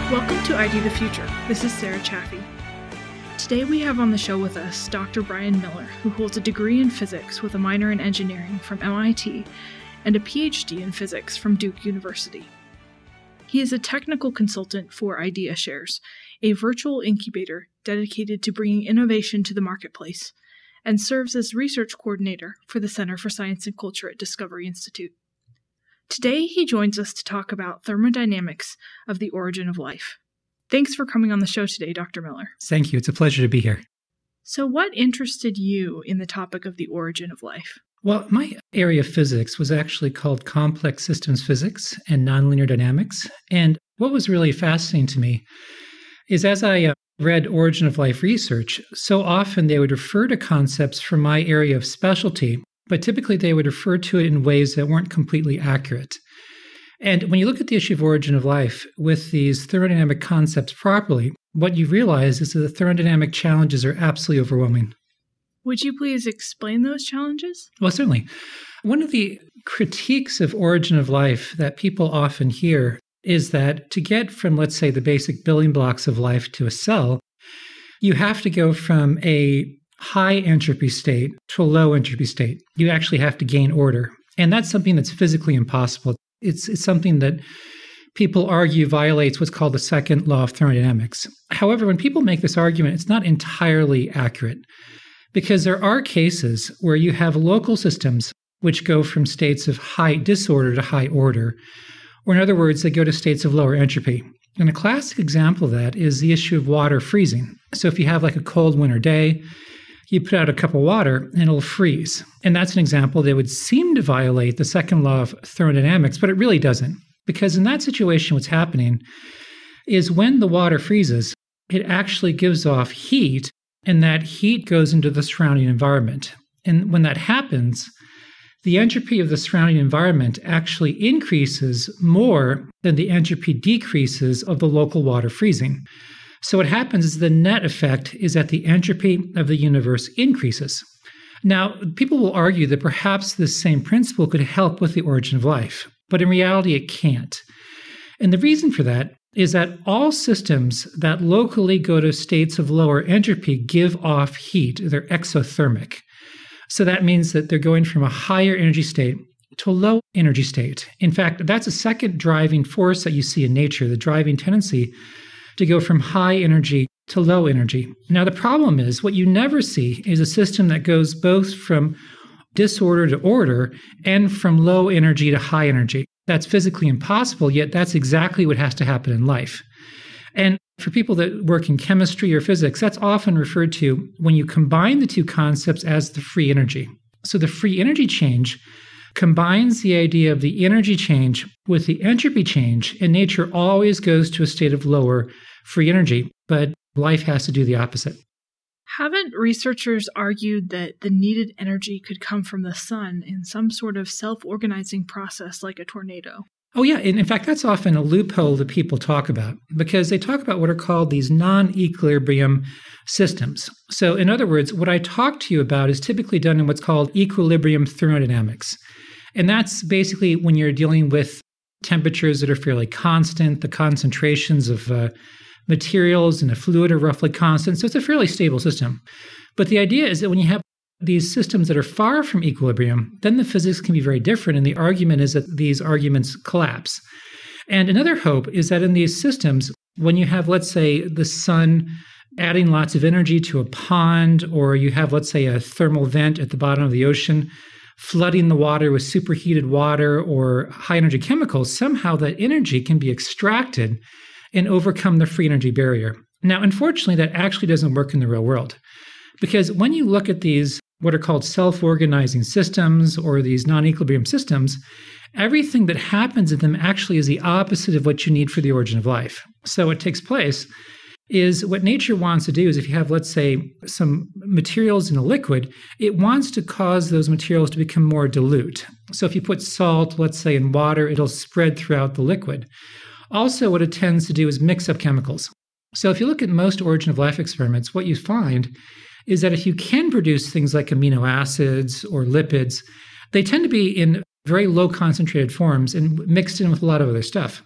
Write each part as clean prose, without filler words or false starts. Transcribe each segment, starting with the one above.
Welcome to ID the Future. This is Sarah Chaffee. Today we have on the show with us Dr. Brian Miller, who holds a degree in physics with a minor in engineering from MIT and a PhD in physics from Duke University. He is a technical consultant for IdeaShares, a virtual incubator dedicated to bringing innovation to the marketplace, and serves as research coordinator for the Center for Science and Culture at Discovery Institute. Today, he joins us to talk about thermodynamics of the origin of life. Thanks for coming on the show today, Dr. Miller. Thank you. It's a pleasure to be here. So what interested you in the topic of the origin of life? Well, my area of physics was actually called complex systems physics and nonlinear dynamics. And what was really fascinating to me is as I read origin of life research, so often they would refer to concepts from my area of specialty, but typically they would refer to it in ways that weren't completely accurate. And when you look at the issue of origin of life with these thermodynamic concepts properly, what you realize is that the thermodynamic challenges are absolutely overwhelming. Would you please explain those challenges? Well, certainly. One of the critiques of origin of life that people often hear is that to get from, let's say, the basic building blocks of life to a cell, you have to go from a high entropy state to a low entropy state. You actually have to gain order. And that's something that's physically impossible. It's something that people argue violates what's called the second law of thermodynamics. However, when people make this argument, it's not entirely accurate because there are cases where you have local systems which go from states of high disorder to high order, or in other words, they go to states of lower entropy. And a classic example of that is the issue of water freezing. So if you have like a cold winter day, you put out a cup of water and it'll freeze. And that's an example that would seem to violate the second law of thermodynamics, but it really doesn't. Because in that situation, what's happening is when the water freezes, it actually gives off heat, and that heat goes into the surrounding environment. And when that happens, the entropy of the surrounding environment actually increases more than the entropy decreases of the local water freezing. So what happens is the net effect is that the entropy of the universe increases. Now, people will argue that perhaps this same principle could help with the origin of life, but in reality it can't. And the reason for that is that all systems that locally go to states of lower entropy give off heat. They're exothermic. So that means that they're going from a higher energy state to a low energy state. In fact, that's a second driving force that you see in nature, the driving tendency to go from high energy to low energy. Now, the problem is what you never see is a system that goes both from disorder to order and from low energy to high energy. That's physically impossible, yet that's exactly what has to happen in life. And for people that work in chemistry or physics, that's often referred to when you combine the two concepts as the free energy. So the free energy change combines the idea of the energy change with the entropy change, and nature always goes to a state of lower free energy, but life has to do the opposite. Haven't researchers argued that the needed energy could come from the sun in some sort of self-organizing process like a tornado? Oh, yeah. And in fact, that's often a loophole that people talk about because they talk about what are called these non-equilibrium systems. So in other words, what I talk to you about is typically done in what's called equilibrium thermodynamics. And that's basically when you're dealing with temperatures that are fairly constant, the concentrations of materials in a fluid are roughly constant. So it's a fairly stable system. But the idea is that when you have these systems that are far from equilibrium, then the physics can be very different. And the argument is that these arguments collapse. And another hope is that in these systems, when you have, let's say, the sun adding lots of energy to a pond, or you have, let's say, a thermal vent at the bottom of the ocean, flooding the water with superheated water or high energy chemicals, somehow that energy can be extracted and overcome the free energy barrier. Now, unfortunately, that actually doesn't work in the real world. Because when you look at these, what are called self-organizing systems or these non-equilibrium systems, everything that happens in them actually is the opposite of what you need for the origin of life. So what takes place is what nature wants to do is if you have, let's say, some materials in a liquid, it wants to cause those materials to become more dilute. So if you put salt, let's say, in water, it'll spread throughout the liquid. Also, what it tends to do is mix up chemicals. So if you look at most origin of life experiments, what you find is that if you can produce things like amino acids or lipids, they tend to be in very low concentrated forms and mixed in with a lot of other stuff.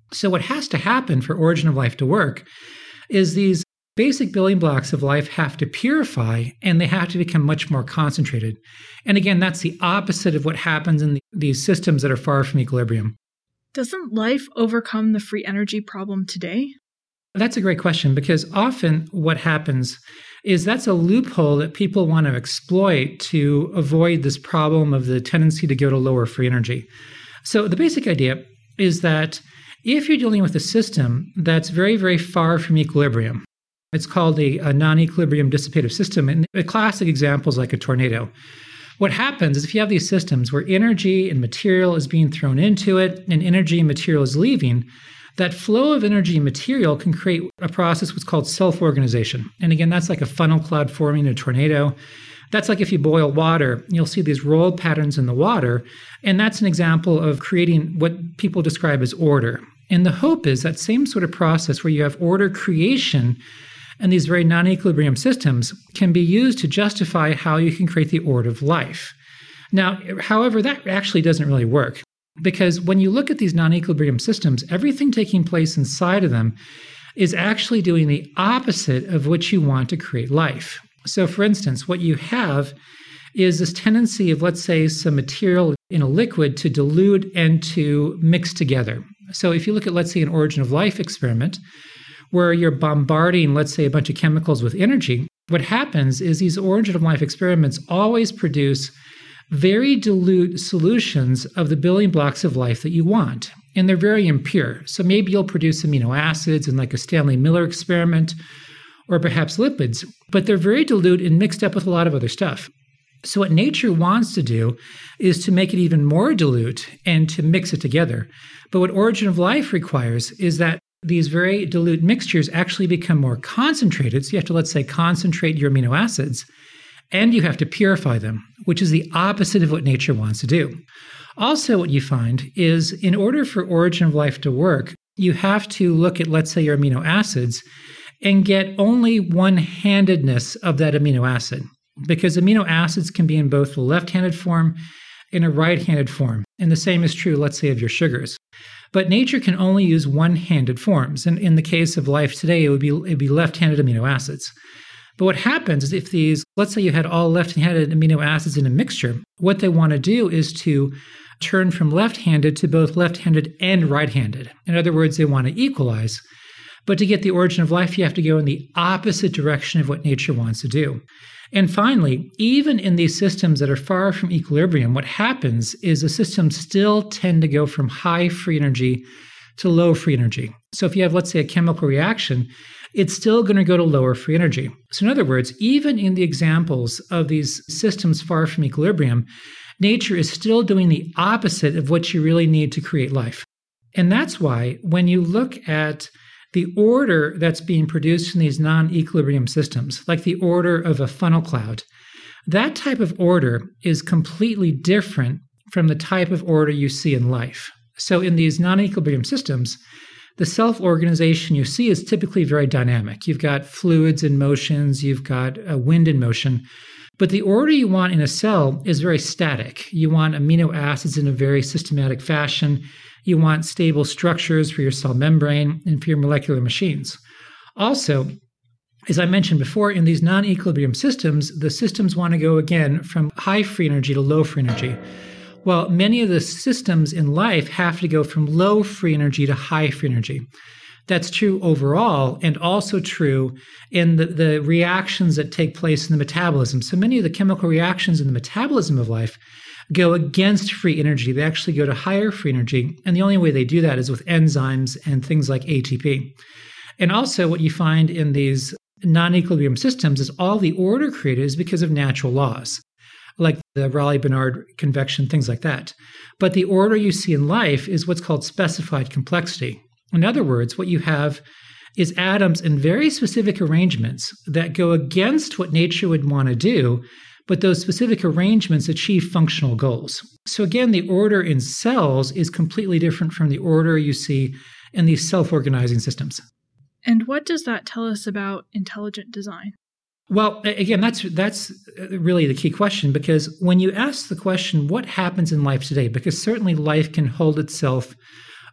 So what has to happen for origin of life to work is these basic building blocks of life have to purify, and they have to become much more concentrated. And again, that's the opposite of what happens in these systems that are far from equilibrium. Doesn't life overcome the free energy problem today? That's a great question, because often what happens is that's a loophole that people want to exploit to avoid this problem of the tendency to go to lower free energy. So the basic idea is that if you're dealing with a system that's very, very far from equilibrium, it's called a non-equilibrium dissipative system. And a classic example is like a tornado. What happens is if you have these systems where energy and material is being thrown into it and energy and material is leaving, that flow of energy and material can create a process what's called self-organization. And again, that's like a funnel cloud forming in a tornado. That's like if you boil water, you'll see these roll patterns in the water. And that's an example of creating what people describe as order. And the hope is that same sort of process where you have order creation and these very non-equilibrium systems can be used to justify how you can create the order of life. Now, however, that actually doesn't really work, because when you look at these non-equilibrium systems, everything taking place inside of them is actually doing the opposite of what you want to create life. So for instance, what you have is this tendency of, let's say, some material in a liquid to dilute and to mix together. So if you look at, let's say, an origin of life experiment, where you're bombarding, let's say, a bunch of chemicals with energy, what happens is these origin of life experiments always produce very dilute solutions of the building blocks of life that you want. And they're very impure. So maybe you'll produce amino acids in like a Stanley Miller experiment, or perhaps lipids, but they're very dilute and mixed up with a lot of other stuff. So what nature wants to do is to make it even more dilute and to mix it together. But what origin of life requires is that these very dilute mixtures actually become more concentrated. So you have to, let's say, concentrate your amino acids, and you have to purify them, which is the opposite of what nature wants to do. Also, what you find is in order for origin of life to work, you have to look at, let's say, your amino acids and get only one-handedness of that amino acid, because amino acids can be in both the left-handed form and a right-handed form. And the same is true, let's say, of your sugars. But nature can only use one-handed forms. And in the case of life today, it'd be left-handed amino acids. But what happens is if these, let's say you had all left-handed amino acids in a mixture, what they want to do is to turn from left-handed to both left-handed and right-handed. In other words, they want to equalize. But to get the origin of life, you have to go in the opposite direction of what nature wants to do. And finally, even in these systems that are far from equilibrium, what happens is the systems still tend to go from high free energy to low free energy. So if you have, let's say, a chemical reaction, it's still going to go to lower free energy. So in other words, even in the examples of these systems far from equilibrium, nature is still doing the opposite of what you really need to create life. And that's why when you look at the order that's being produced in these non-equilibrium systems, like the order of a funnel cloud, that type of order is completely different from the type of order you see in life. So in these non-equilibrium systems, the self-organization you see is typically very dynamic. You've got fluids in motions, you've got wind in motion, but the order you want in a cell is very static. You want amino acids in a very systematic fashion. You want stable structures for your cell membrane and for your molecular machines. Also, as I mentioned before, in these non-equilibrium systems, the systems want to go again from high free energy to low free energy. Well, many of the systems in life have to go from low free energy to high free energy. That's true overall and also true in the reactions that take place in the metabolism. So many of the chemical reactions in the metabolism of life go against free energy. They actually go to higher free energy. And the only way they do that is with enzymes and things like ATP. And also what you find in these non-equilibrium systems is all the order created is because of natural laws, like the Rayleigh-Benard convection, things like that. But the order you see in life is what's called specified complexity. In other words, what you have is atoms in very specific arrangements that go against what nature would want to do, but those specific arrangements achieve functional goals. So again, the order in cells is completely different from the order you see in these self-organizing systems. And what does that tell us about intelligent design? Well, again, that's really the key question, because when you ask the question, what happens in life today? Because certainly life can hold itself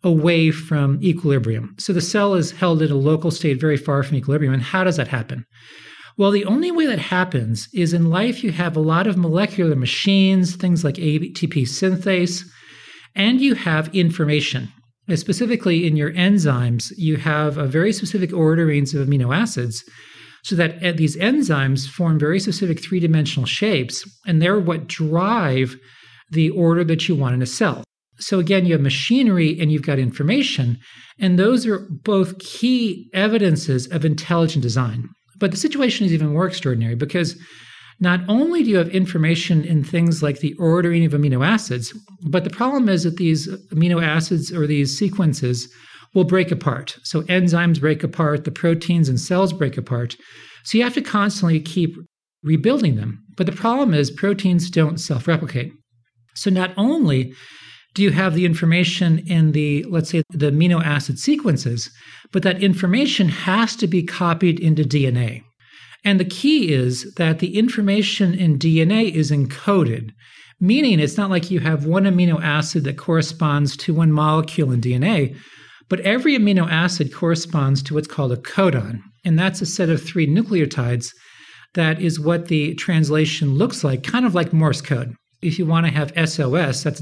away from equilibrium. So the cell is held at a local state very far from equilibrium. And how does that happen? Well, the only way that happens is in life you have a lot of molecular machines, things like ATP synthase, and you have information. Specifically in your enzymes, you have a very specific orderings of amino acids so that these enzymes form very specific three-dimensional shapes, and they're what drive the order that you want in a cell. So again, you have machinery and you've got information, and those are both key evidences of intelligent design. But the situation is even more extraordinary because not only do you have information in things like the ordering of amino acids, but the problem is that these amino acids or these sequences will break apart. So enzymes break apart, the proteins and cells break apart. So you have to constantly keep rebuilding them. But the problem is proteins don't self-replicate. So not only do you have the information in the, let's say, the amino acid sequences, but that information has to be copied into DNA. And the key is that the information in DNA is encoded, meaning it's not like you have one amino acid that corresponds to one molecule in DNA, but every amino acid corresponds to what's called a codon. And that's a set of 3 nucleotides that is what the translation looks like, kind of like Morse code. If you want to have SOS, that's ... ..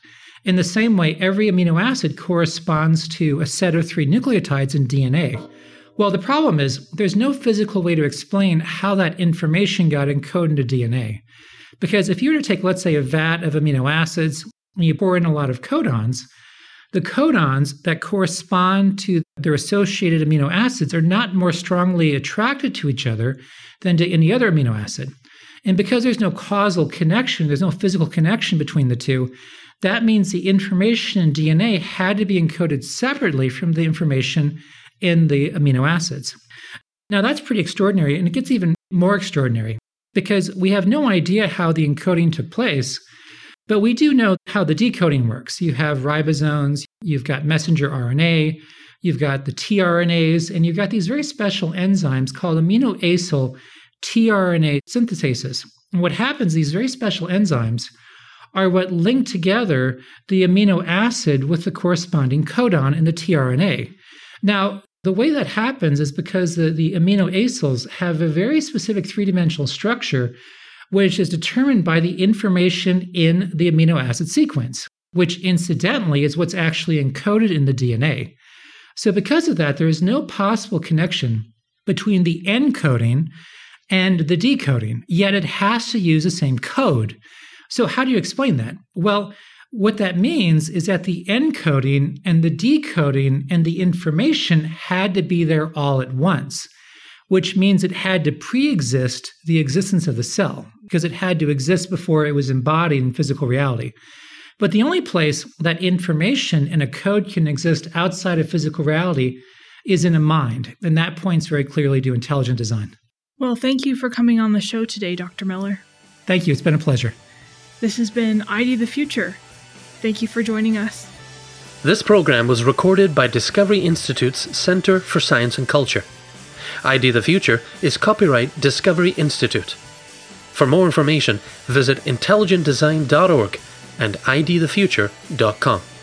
In the same way, every amino acid corresponds to a set of 3 nucleotides in DNA. Well, the problem is there's no physical way to explain how that information got encoded into DNA. Because if you were to take, let's say, a vat of amino acids and you pour in a lot of codons, the codons that correspond to their associated amino acids are not more strongly attracted to each other than to any other amino acid. And because there's no causal connection, there's no physical connection between the two, that means the information in DNA had to be encoded separately from the information in the amino acids. Now, that's pretty extraordinary, and it gets even more extraordinary because we have no idea how the encoding took place, but we do know how the decoding works. You have ribosomes, you've got messenger RNA, you've got the tRNAs, and you've got these very special enzymes called aminoacyl tRNA synthetases. And what happens, these very special enzymes are what link together the amino acid with the corresponding codon in the tRNA. Now, the way that happens is because the aminoacyls have a very specific three-dimensional structure, which is determined by the information in the amino acid sequence, which incidentally is what's actually encoded in the DNA. So because of that, there is no possible connection between the encoding and the decoding, yet it has to use the same code. So how do you explain that? Well, what that means is that the encoding and the decoding and the information had to be there all at once, which means it had to pre-exist the existence of the cell, because it had to exist before it was embodied in physical reality. But the only place that information and a code can exist outside of physical reality is in a mind, and that points very clearly to intelligent design. Well, thank you for coming on the show today, Dr. Miller. Thank you. It's been a pleasure. This has been ID the Future. Thank you for joining us. This program was recorded by Discovery Institute's Center for Science and Culture. ID the Future is copyright Discovery Institute. For more information, visit intelligentdesign.org and idthefuture.com.